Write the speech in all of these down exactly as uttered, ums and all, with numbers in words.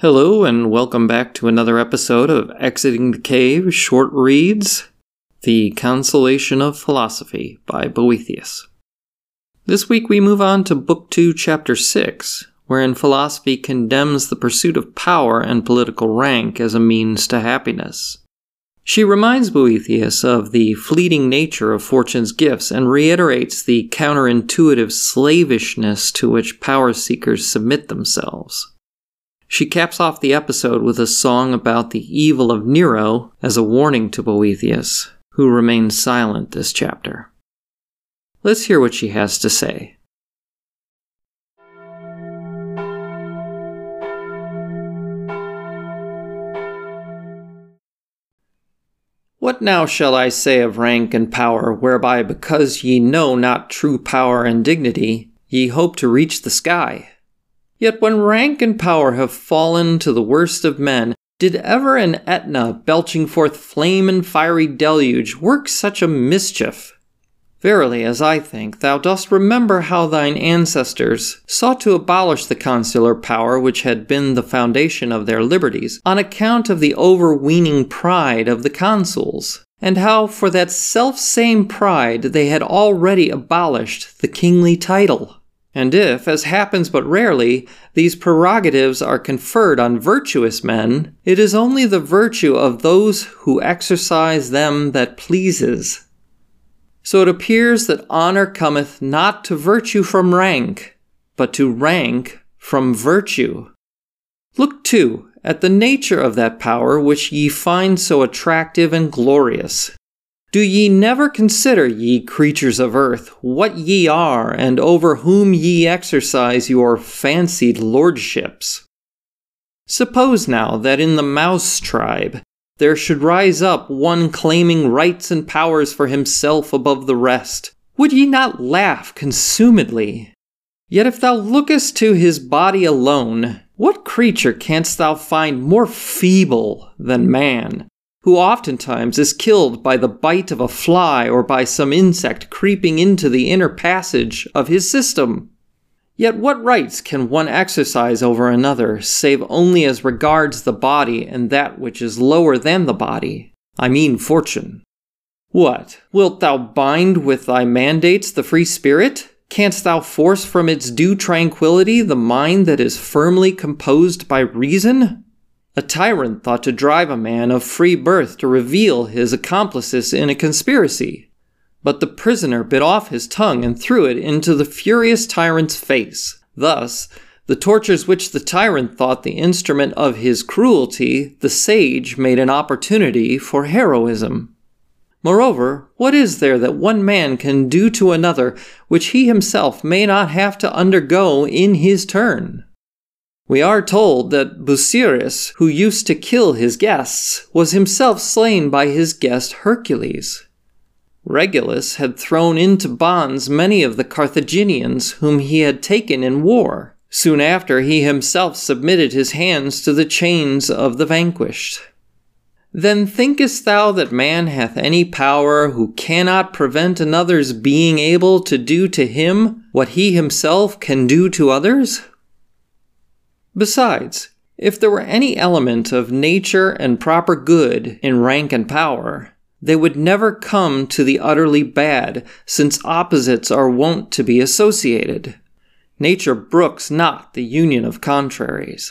Hello and welcome back to another episode of Exiting the Cave Short Reads, The Consolation of Philosophy by Boethius. This week we move on to Book two, Chapter six, wherein philosophy condemns the pursuit of power and political rank as a means to happiness. She reminds Boethius of the fleeting nature of fortune's gifts and reiterates the counterintuitive slavishness to which power seekers submit themselves. She caps off the episode with a song about the evil of Nero as a warning to Boethius, who remains silent this chapter. Let's hear what she has to say. What now shall I say of rank and power, whereby because ye know not true power and dignity, ye hope to reach the sky? Yet when rank and power have fallen to the worst of men, did ever an Etna, belching forth flame and fiery deluge, work such a mischief? Verily, as I think, thou dost remember how thine ancestors sought to abolish the consular power which had been the foundation of their liberties, on account of the overweening pride of the consuls, and how for that self-same pride they had already abolished the kingly title. And if, as happens but rarely, these prerogatives are conferred on virtuous men, it is only the virtue of those who exercise them that pleases. So it appears that honor cometh not to virtue from rank, but to rank from virtue. Look, too, at the nature of that power which ye find so attractive and glorious. Do ye never consider, ye creatures of earth, what ye are, and over whom ye exercise your fancied lordships? Suppose now that in the mouse tribe there should rise up one claiming rights and powers for himself above the rest. Would ye not laugh consumedly? Yet if thou lookest to his body alone, what creature canst thou find more feeble than man, who oftentimes is killed by the bite of a fly or by some insect creeping into the inner passage of his system? Yet what rights can one exercise over another, save only as regards the body and that which is lower than the body? I mean fortune. What, wilt thou bind with thy mandates the free spirit? Canst thou force from its due tranquility the mind that is firmly composed by reason? A tyrant thought to drive a man of free birth to reveal his accomplices in a conspiracy. But the prisoner bit off his tongue and threw it into the furious tyrant's face. Thus, the tortures which the tyrant thought the instrument of his cruelty, the sage made an opportunity for heroism. Moreover, what is there that one man can do to another which he himself may not have to undergo in his turn? We are told that Busiris, who used to kill his guests, was himself slain by his guest Hercules. Regulus had thrown into bonds many of the Carthaginians whom he had taken in war. Soon after, he himself submitted his hands to the chains of the vanquished. Then thinkest thou that man hath any power who cannot prevent another's being able to do to him what he himself can do to others? Besides, if there were any element of nature and proper good in rank and power, they would never come to the utterly bad, since opposites are wont to be associated. Nature brooks not the union of contraries.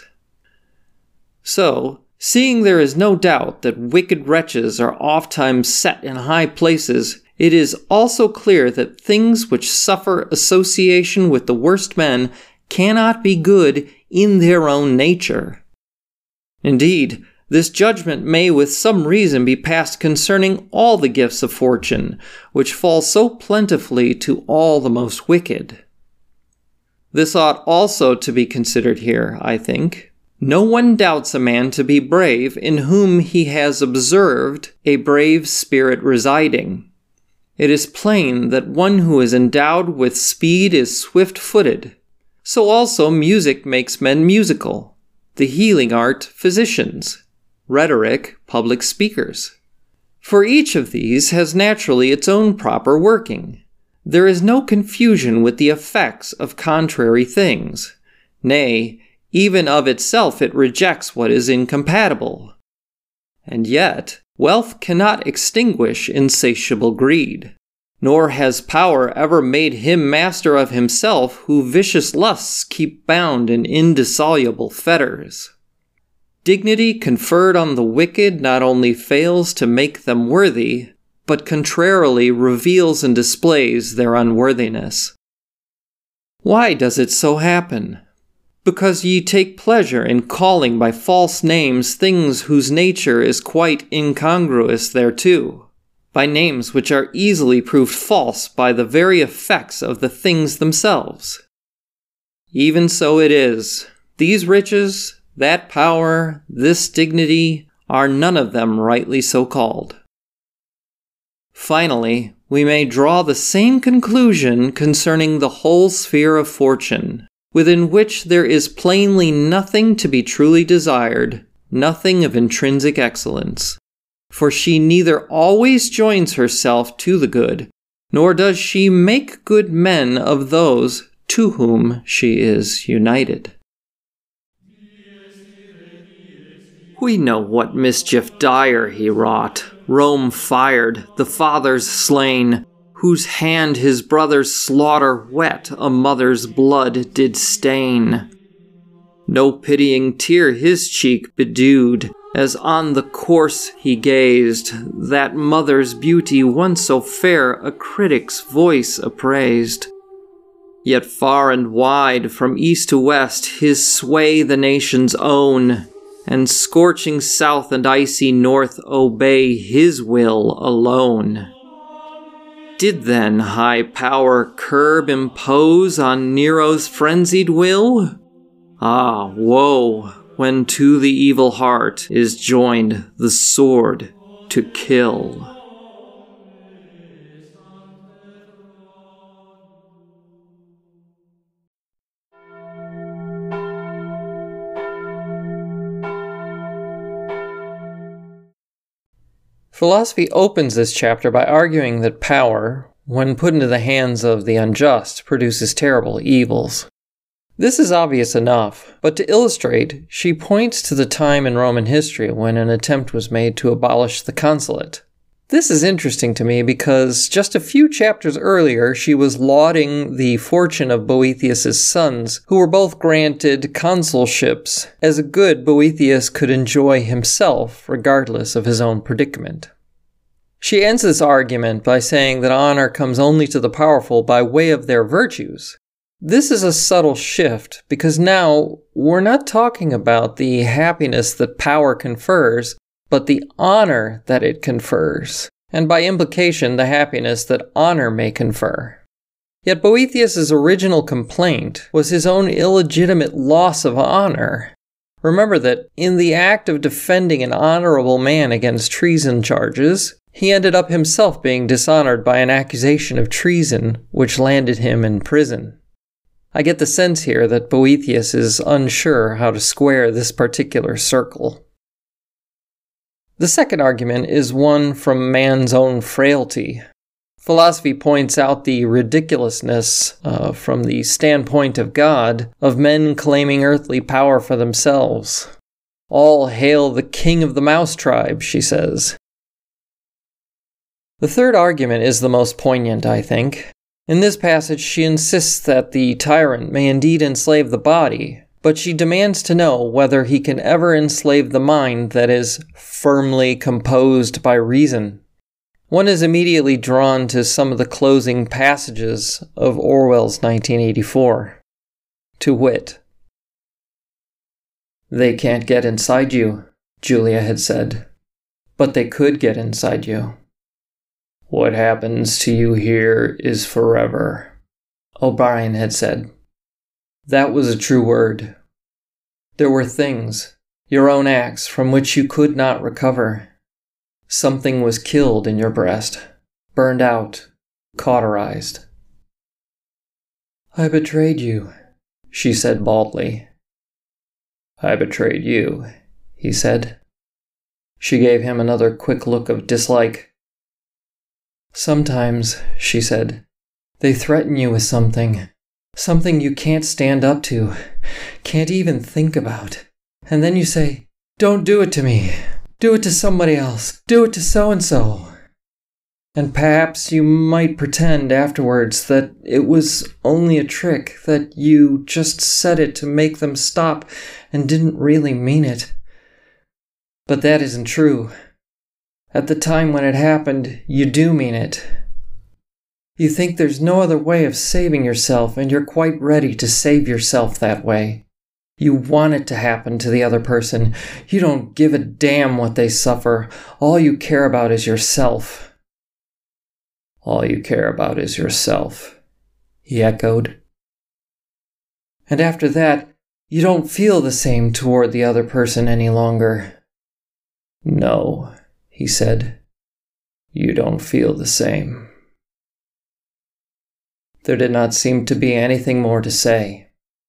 So, seeing there is no doubt that wicked wretches are ofttimes set in high places, it is also clear that things which suffer association with the worst men cannot be good in their own nature. Indeed, this judgment may with some reason be passed concerning all the gifts of fortune, which fall so plentifully to all the most wicked. This ought also to be considered here, I think. No one doubts a man to be brave in whom he has observed a brave spirit residing. It is plain that one who is endowed with speed is swift-footed. So also music makes men musical, the healing art physicians, rhetoric public speakers. For each of these has naturally its own proper working. There is no confusion with the effects of contrary things. Nay, Even of itself it rejects what is incompatible. And yet, wealth cannot extinguish insatiable greed, nor has power ever made him master of himself who vicious lusts keep bound in indissoluble fetters. Dignity conferred on the wicked not only fails to make them worthy, but contrarily reveals and displays their unworthiness. Why does it so happen? Because ye take pleasure in calling by false names things whose nature is quite incongruous thereto, by names which are easily proved false by the very effects of the things themselves. Even so it is, these riches, that power, this dignity, are none of them rightly so called. Finally, we may draw the same conclusion concerning the whole sphere of fortune, within which there is plainly nothing to be truly desired, nothing of intrinsic excellence. For she neither always joins herself to the good, nor does she make good men of those to whom she is united. We know what mischief dire he wrought, Rome fired, the fathers slain, whose hand his brother's slaughter wet a mother's blood did stain. No pitying tear his cheek bedewed, as on the corse he gazed, that mother's beauty once so fair a critic's voice appraised. Yet far and wide, from east to west, his sway the nations own, and scorching south and icy north obey his will alone. Did then high power curb impose on Nero's frenzied will? Ah, woe, when to the evil heart is joined the sword to kill. Philosophy opens this chapter by arguing that power, when put into the hands of the unjust, produces terrible evils. This is obvious enough, but to illustrate, she points to the time in Roman history when an attempt was made to abolish the consulate. This is interesting to me because just a few chapters earlier she was lauding the fortune of Boethius' sons, who were both granted consulships as a good Boethius could enjoy himself regardless of his own predicament. She ends this argument by saying that honor comes only to the powerful by way of their virtues. This is a subtle shift because now we're not talking about the happiness that power confers, but the honor that it confers, and by implication the happiness that honor may confer. Yet Boethius' original complaint was his own illegitimate loss of honor. Remember that in the act of defending an honorable man against treason charges, he ended up himself being dishonored by an accusation of treason which landed him in prison. I get the sense here that Boethius is unsure how to square this particular circle. The second argument is one from man's own frailty. Philosophy points out the ridiculousness, uh, from the standpoint of God, of men claiming earthly power for themselves. All hail the king of the mouse tribe, she says. The third argument is the most poignant, I think. In this passage, she insists that the tyrant may indeed enslave the body, but she demands to know whether he can ever enslave the mind that is firmly composed by reason. One is immediately drawn to some of the closing passages of Orwell's nineteen eighty-four. To wit, "They can't get inside you," Julia had said, "but they could get inside you. What happens to you here is forever," O'Brien had said. That was a true word. There were things, your own acts, from which you could not recover. Something was killed in your breast, burned out, cauterized. "I betrayed you," she said baldly. "I betrayed you," he said. She gave him another quick look of dislike. "Sometimes," she said, "they threaten you with something. Something you can't stand up to, can't even think about. And then you say, "Don't do it to me. Do it to somebody else. Do it to so-and-so." And perhaps you might pretend afterwards that it was only a trick, that you just said it to make them stop and didn't really mean it. But that isn't true. At the time when it happened, you do mean it. You think there's no other way of saving yourself, and you're quite ready to save yourself that way. You want it to happen to the other person. You don't give a damn what they suffer. All you care about is yourself. All you care about is yourself, he echoed. And after that, you don't feel the same toward the other person any longer. No, he said, you don't feel the same. There did not seem to be anything more to say.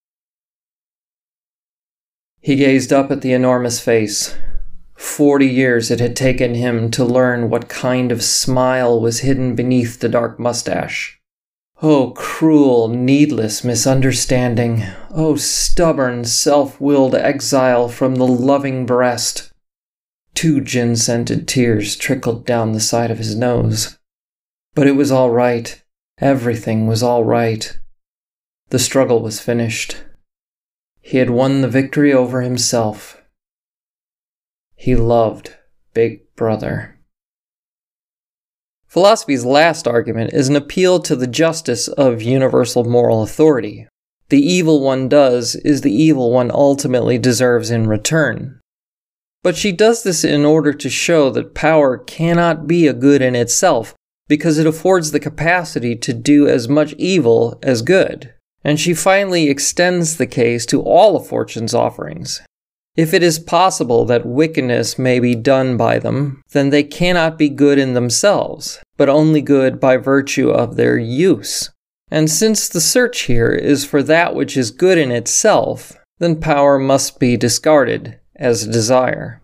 He gazed up at the enormous face. Forty years it had taken him to learn what kind of smile was hidden beneath the dark mustache. Oh, cruel, needless misunderstanding. Oh, stubborn, self-willed exile from the loving breast. Two gin-scented tears trickled down the side of his nose. But it was all right. Everything was all right. The struggle was finished. He had won the victory over himself. He loved Big Brother. Philosophy's last argument is an appeal to the justice of universal moral authority. The evil one does is the evil one ultimately deserves in return. But she does this in order to show that power cannot be a good in itself, because it affords the capacity to do as much evil as good. And she finally extends the case to all of fortune's offerings. If it is possible that wickedness may be done by them, then they cannot be good in themselves, but only good by virtue of their use. And since the search here is for that which is good in itself, then power must be discarded as a desire.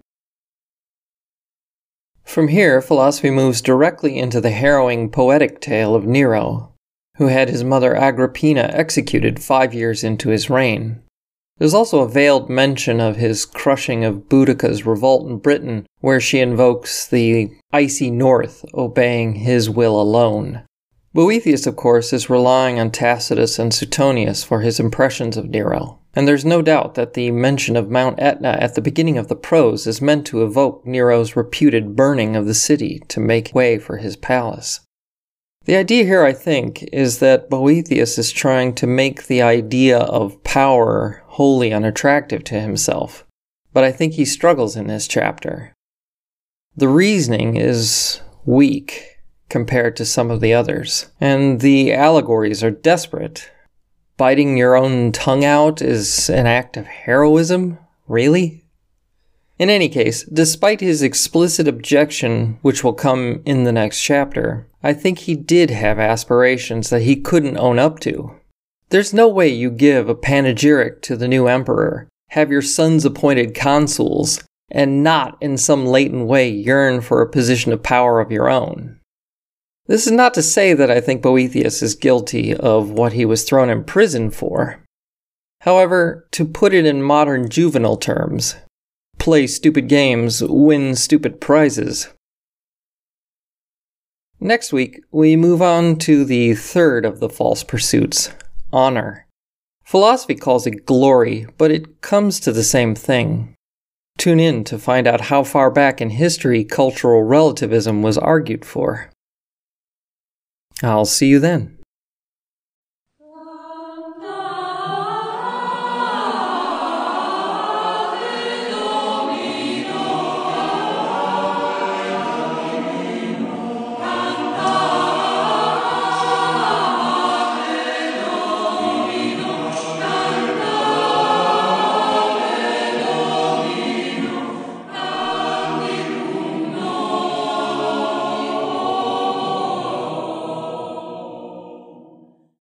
From here, philosophy moves directly into the harrowing poetic tale of Nero, who had his mother Agrippina executed five years into his reign. There's also a veiled mention of his crushing of Boudicca's revolt in Britain, where she invokes the icy north obeying his will alone. Boethius, of course, is relying on Tacitus and Suetonius for his impressions of Nero, and there's no doubt that the mention of Mount Etna at the beginning of the prose is meant to evoke Nero's reputed burning of the city to make way for his palace. The idea here, I think, is that Boethius is trying to make the idea of power wholly unattractive to himself, but I think he struggles in this chapter. The reasoning is weak compared to some of the others, and the allegories are desperate. Biting your own tongue out is an act of heroism? Really? In any case, despite his explicit objection, which will come in the next chapter, I think he did have aspirations that he couldn't own up to. There's no way you give a panegyric to the new emperor, have your sons appointed consuls, and not in some latent way yearn for a position of power of your own. This is not to say that I think Boethius is guilty of what he was thrown in prison for. However, to put it in modern juvenile terms, play stupid games, win stupid prizes. Next week, we move on to the third of the false pursuits, honor. Philosophy calls it glory, but it comes to the same thing. Tune in to find out how far back in history cultural relativism was argued for. I'll see you then.